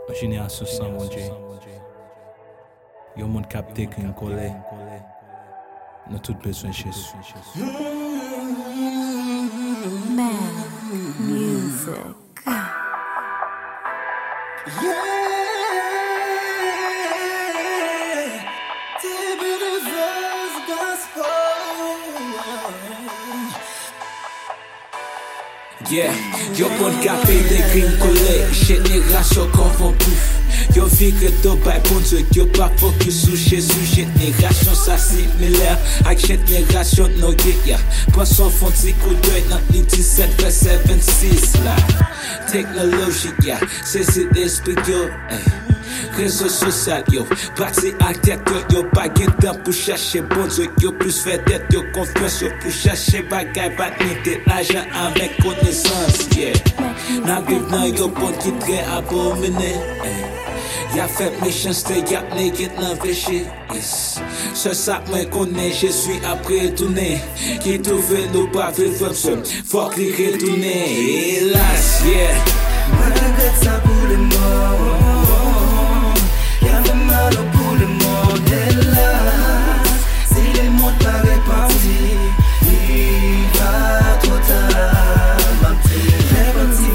Génération sans mon Dieu. Yon monde capté qu'une colère. Nous tout besoin de Jésus. Man, music. Yeah, yo monde capé des crimes collés, génération confond plus. Yo vivre to bay bon Dieu, yo pas focus sur Jésus, génération ça similaire avec génération no yeah. Prends son fond petit coup d'œil dans les 17 verset 26 là. Technologie, yeah, c'est l'esprit yo, réseau social yo, parti à tête yo, pas de temps pour chercher bon Dieu, yo plus fait tête yo, confiance yo, pour chercher bagaille, pas de l'argent avec connaissance, yeah. N'a vivre dans yo bon qui très abominé, y'a fait méchanceté, y'a négé dans péché, yes. Ce sac moi connaît Jésus après tourner, qui trouve nous pas vivre seul, faut qu'il retourne, hélas, yeah. Moi regrette ça pour le monde, y'a fait mal pour le monde, hélas. Si les mondes pas répartis, il va trop tard. Bébanti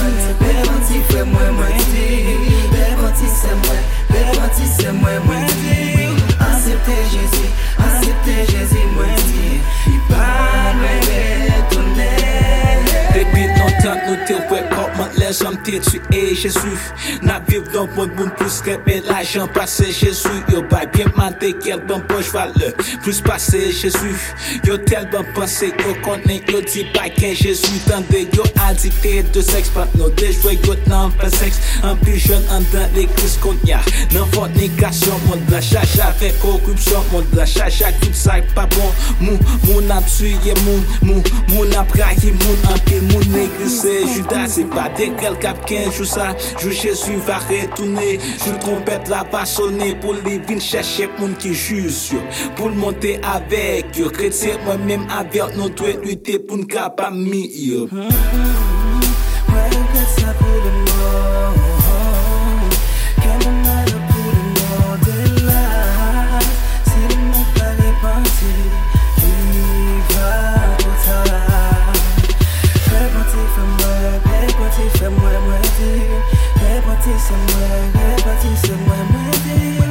frère moi dit, bébanti c'est moi dit. Acceptez Jésus moi dit, il pas me retourner. Depuis longtemps nous te ouais comment les hommes te tué Jésus. N'a vivre dans bon monde plus que l'argent passer Jésus. Yo pas bien mandé quel bon poche valeur plus passer Jésus. Yo tellement pensé yo connaît yo dit pas qu'un Jésus tendez yo addicté de sexe pas nous déjouer yo non pas sexe. En plus jeune en dans l'église qu'on y a non fornication monde la charge avec corruption monde la charge tout ça pas bon moun a tué moun a trahi moun en pile moun négligé Judas c'est pas dès quel cap 15 jours ça jour Jésus va retourner jour trompette la va sonner pour les vins chercher moun qui juge pour le monter avec yo chrétien moi même avec nous doit lutter pour nous capable mi yo Ça pour le monde, quel mal pour le monde est là. Si le monde pas réparti, il va trop tard. Réparti fais moi dire. Réparti c'est moi dire.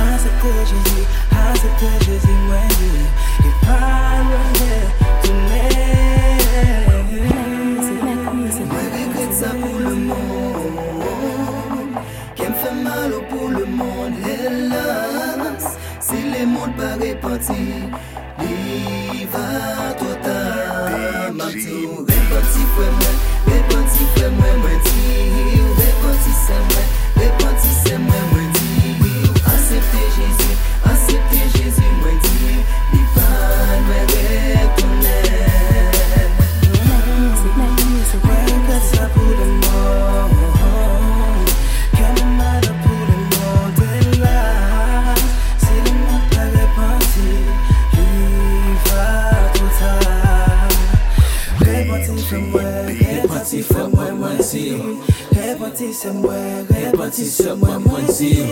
Acceptez Jésus moi dire. Il parle de tourner. Ça pour le monde, qui me fait mal pour le monde, hélas. Si les mondes pas répartis, il va trop tard. Réparti frère moi dit, réparti c'est moi dit. Acceptez Jésus moi dit, il va me retourner. Ça pour le monde, quel mal pour le monde est là. Si le monde pas réparti, il va trop tard. Réparti fais moi dire. Réparti c'est moi dire.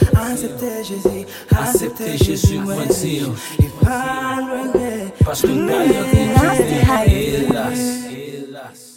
Acceptez Jésus moi dire. Il parle parce que nous pas hélas.